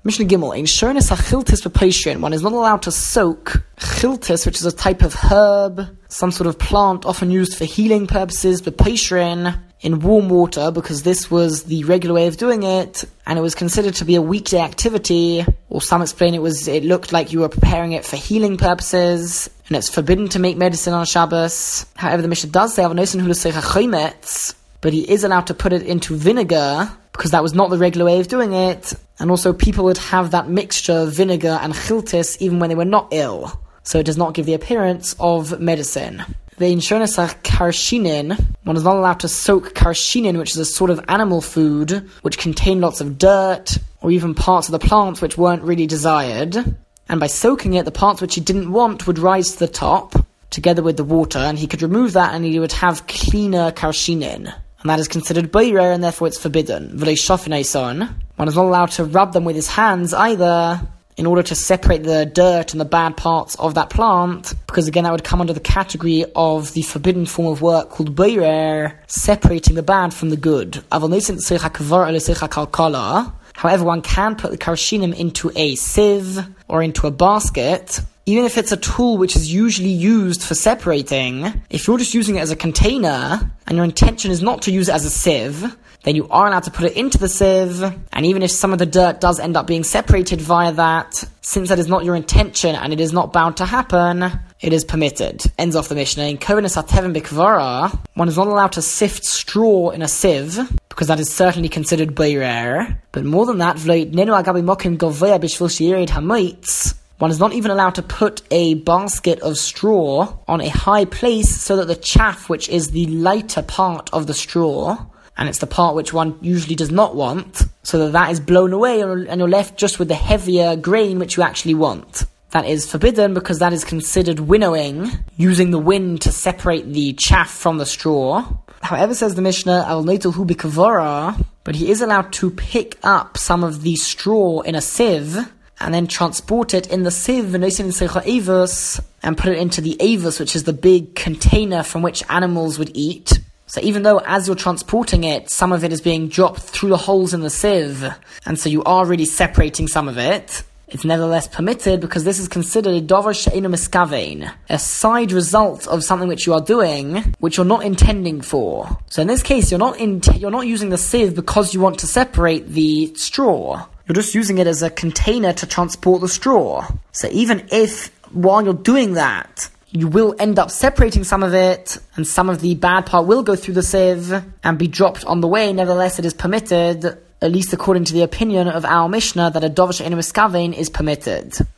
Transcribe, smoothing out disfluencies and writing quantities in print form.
Mishnah Gimel, in Shurnis HaChiltis B'Peishrin, one is not allowed to soak Chiltis, which is a type of herb, some sort of plant often used for healing purposes, B'Peishrin, in warm water, because this was the regular way of doing it, and it was considered to be a weekday activity, or some explain it looked like you were preparing it for healing purposes, and it's forbidden to make medicine on Shabbos. However, the Mishnah does say, but he is allowed to put it into vinegar, because that was not the regular way of doing it, and also people would have that mixture of vinegar and chiltis even when they were not ill, so it does not give the appearance of medicine. The Shurnis HaKarshinin, one is not allowed to soak karshinin, which is a sort of animal food, which contained lots of dirt, or even parts of the plant which weren't really desired, and by soaking it, the parts which he didn't want would rise to the top, together with the water, and he could remove that and he would have cleaner karshinin. And that is considered bayrer, and therefore it's forbidden. One is not allowed to rub them with his hands either, in order to separate the dirt and the bad parts of that plant, because again that would come under the category of the forbidden form of work called bayrer, separating the bad from the good. However, one can put the karshinim into a sieve or into a basket, even if it's a tool which is usually used for separating. If you're just using it as a container, and your intention is not to use it as a sieve, then you are allowed to put it into the sieve, and even if some of the dirt does end up being separated via that, since that is not your intention and it is not bound to happen, it is permitted. Ends off the Mishnah. In Kohenes HaTevim B'Kvara, one is not allowed to sift straw in a sieve, because that is certainly considered bayrer. But more than that, one is not even allowed to put a basket of straw on a high place so that the chaff, which is the lighter part of the straw, and it's the part which one usually does not want, so that is blown away and you're left just with the heavier grain which you actually want. That is forbidden because that is considered winnowing, using the wind to separate the chaff from the straw. However, says the Mishnah, but he is allowed to pick up some of the straw in a sieve, and then transport it in the sieve and put it into the avus, which is the big container from which animals would eat. So even though as you're transporting it, some of it is being dropped through the holes in the sieve, and so you are really separating some of it, it's nevertheless permitted because this is considered a davar she'eino miskavein, a side result of something which you are doing, which you're not intending for. So in this case, you're not using the sieve because you want to separate the straw. You're just using it as a container to transport the straw. So even if, while you're doing that, you will end up separating some of it, and some of the bad part will go through the sieve and be dropped on the way, nevertheless it is permitted, at least according to the opinion of our Mishnah, that a davar she'eino miskavein is permitted.